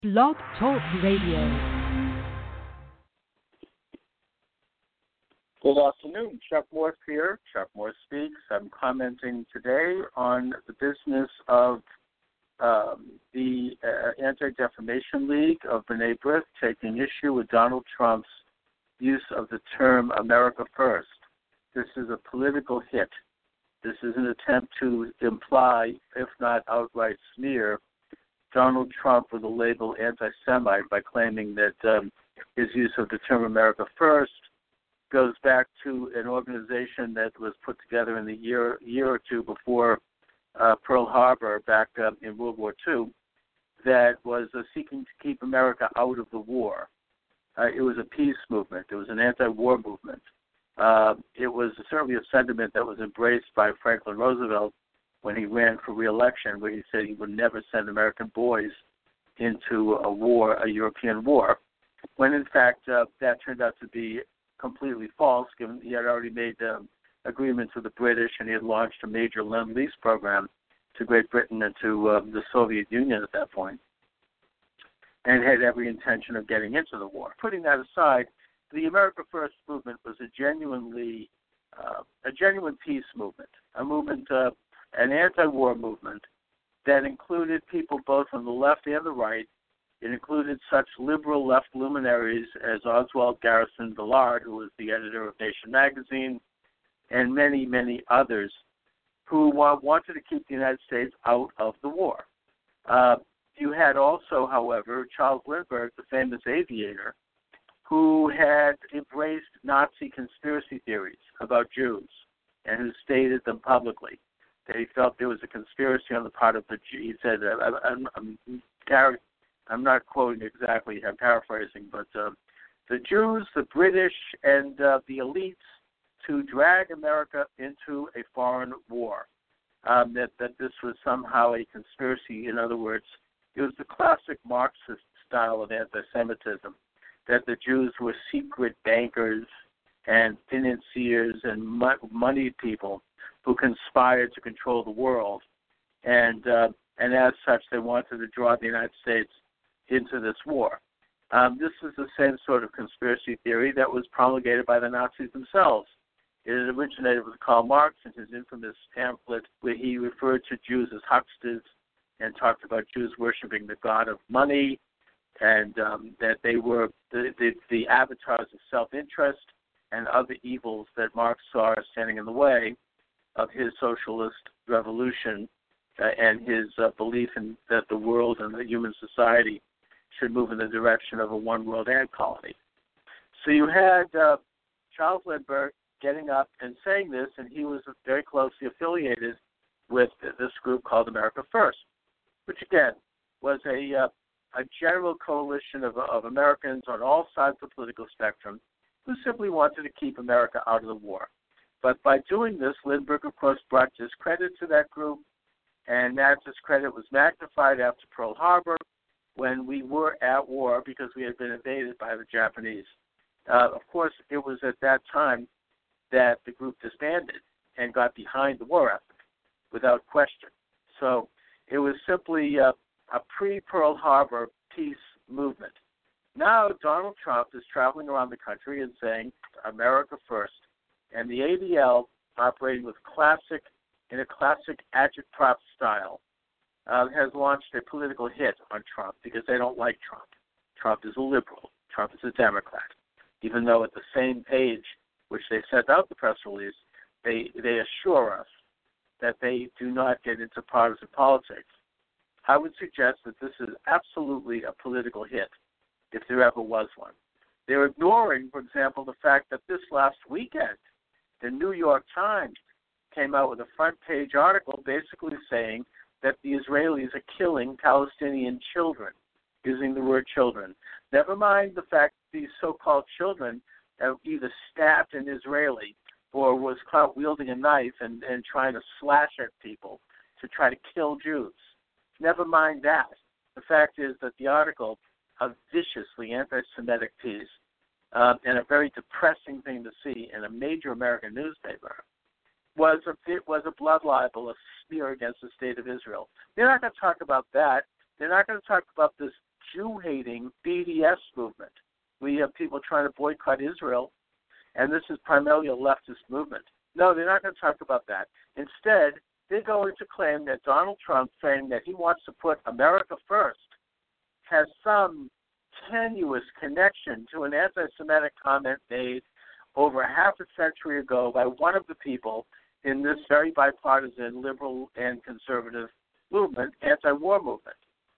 Blog Talk Radio. Good afternoon. Chuck Morse here. Chuck Morse Speaks. I'm commenting today on the business of the Anti-Defamation League of B'nai B'rith taking issue with Donald Trump's use of the term America First. This is a political hit. This is an attempt to imply, if not outright smear, Donald Trump with the label anti-Semite by claiming that his use of the term America First goes back to an organization that was put together in the year or two before Pearl Harbor back in World War II that was seeking to keep America out of the war. It was a peace movement. It was an anti-war movement. It was certainly a sentiment that was embraced by Franklin Roosevelt when he ran for re-election, where he said he would never send American boys into a war, a European war, when in fact that turned out to be completely false, given he had already made agreements with the British and he had launched a major Lend-Lease program to Great Britain and to the Soviet Union at that point, and had every intention of getting into the war. Putting that aside, the America First movement was a genuine peace movement, a movement, an anti-war movement that included people both on the left and the right. It included such liberal left luminaries as Oswald Garrison Dillard, who was the editor of Nation magazine, and many, many others who wanted to keep the United States out of the war. You had also, however, Charles Lindbergh, the famous aviator, who had embraced Nazi conspiracy theories about Jews and who stated them publicly. That he felt there was a conspiracy on the part of the Jews. He said, I'm not quoting exactly, I'm paraphrasing, but the Jews, the British, and the elites to drag America into a foreign war. That this was somehow a conspiracy. In other words, it was the classic Marxist style of anti-Semitism, that the Jews were secret bankers and financiers and moneyed people who conspired to control the world, and as such, they wanted to draw the United States into this war. This is the same sort of conspiracy theory that was promulgated by the Nazis themselves. It originated with Karl Marx in his infamous pamphlet where he referred to Jews as hucksters and talked about Jews worshiping the god of money, and that they were the avatars of self-interest and other evils that Marx saw as standing in the way of his socialist revolution and his belief in that the world and the human society should move in the direction of a one-world ant colony. So you had Charles Lindbergh getting up and saying this, and he was very closely affiliated with this group called America First, which again was a general coalition of Americans on all sides of the political spectrum who simply wanted to keep America out of the war. But by doing this, Lindbergh, of course, brought discredit to that group, and that discredit was magnified after Pearl Harbor when we were at war because we had been invaded by the Japanese. Of course, it was at that time that the group disbanded and got behind the war effort, without question. So it was simply a pre-Pearl Harbor peace movement. Now Donald Trump is traveling around the country and saying, America First. And the ADL, operating with in a classic agitprop style, has launched a political hit on Trump because they don't like Trump. Trump is a liberal. Trump is a Democrat. Even though at the same page which they sent out the press release, they assure us that they do not get into partisan politics. I would suggest that this is absolutely a political hit, if there ever was one. They're ignoring, for example, the fact that this last weekend, the New York Times came out with a front-page article basically saying that the Israelis are killing Palestinian children, using the word children. Never mind the fact that these so-called children have either stabbed an Israeli or was caught wielding a knife and trying to slash at people to try to kill Jews. Never mind that. The fact is that the article, a viciously anti-Semitic piece, and a very depressing thing to see in a major American newspaper, was a blood libel, a smear against the state of Israel. They're not going to talk about that. They're not going to talk about this Jew-hating BDS movement. We have people trying to boycott Israel, and this is primarily a leftist movement. No, they're not going to talk about that. Instead, they're going to claim that Donald Trump, saying that he wants to put America first, has some tenuous connection to an anti-Semitic comment made over half a century ago by one of the people in this very bipartisan liberal and conservative movement, anti-war movement.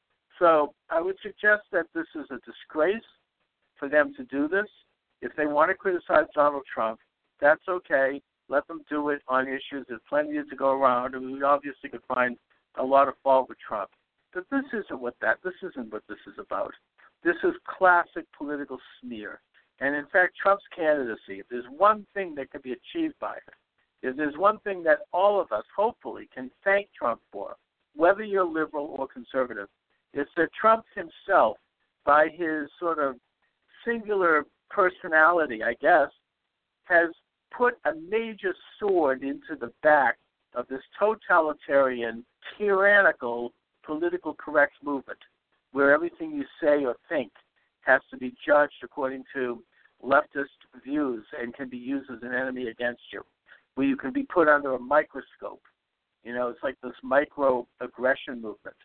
So I would suggest that this is a disgrace for them to do this. If they want to criticize Donald Trump, that's okay. Let them do it on issues. There's plenty to go around, and we obviously could find a lot of fault with Trump. But this isn't what this is about. This is classic political smear. And in fact, Trump's candidacy, if there's one thing that can be achieved by it, if there's one thing that all of us hopefully can thank Trump for, whether you're liberal or conservative, it's that Trump himself, by his sort of singular personality, I guess, has put a major sword into the back of this totalitarian, tyrannical, political correct movement, where everything you say or think has to be judged according to leftist views and can be used as an enemy against you, where you can be put under a microscope. You know, it's like this microaggression movement.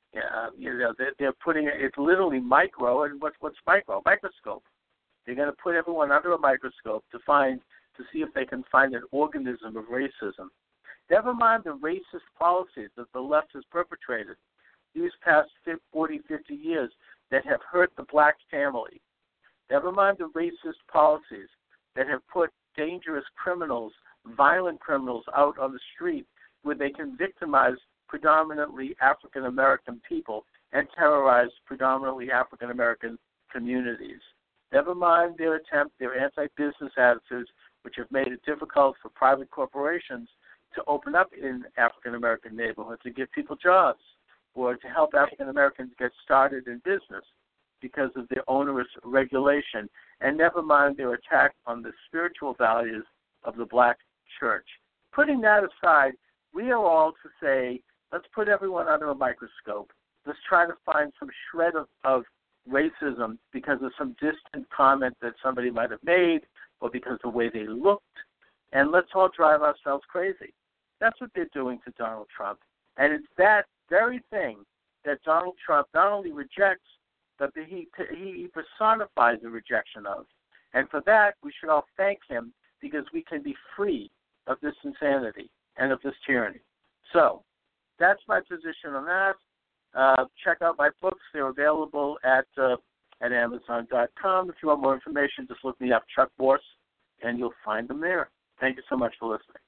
They're putting it's literally micro, and what's micro? Microscope. They're going to put everyone under a microscope to see if they can find an organism of racism. Never mind the racist policies that the left has perpetrated these past 40, 50 years that have hurt the black family. Never mind the racist policies that have put dangerous criminals, violent criminals out on the street where they can victimize predominantly African-American people and terrorize predominantly African-American communities. Never mind their anti-business attitudes, which have made it difficult for private corporations to open up in African-American neighborhoods and give people jobs, or to help African-Americans get started in business because of their onerous regulation. And never mind their attack on the spiritual values of the black church. Putting that aside, we are all to say, let's put everyone under a microscope. Let's try to find some shred of racism because of some distant comment that somebody might have made or because of the way they looked, and let's all drive ourselves crazy. That's what they're doing to Donald Trump. And it's that very thing that Donald Trump not only rejects, but he personifies the rejection of. And for that, we should all thank him because we can be free of this insanity and of this tyranny. So that's my position on that. Check out my books. They're available at Amazon.com. If you want more information, just look me up, Chuck Bourse, and you'll find them there. Thank you so much for listening.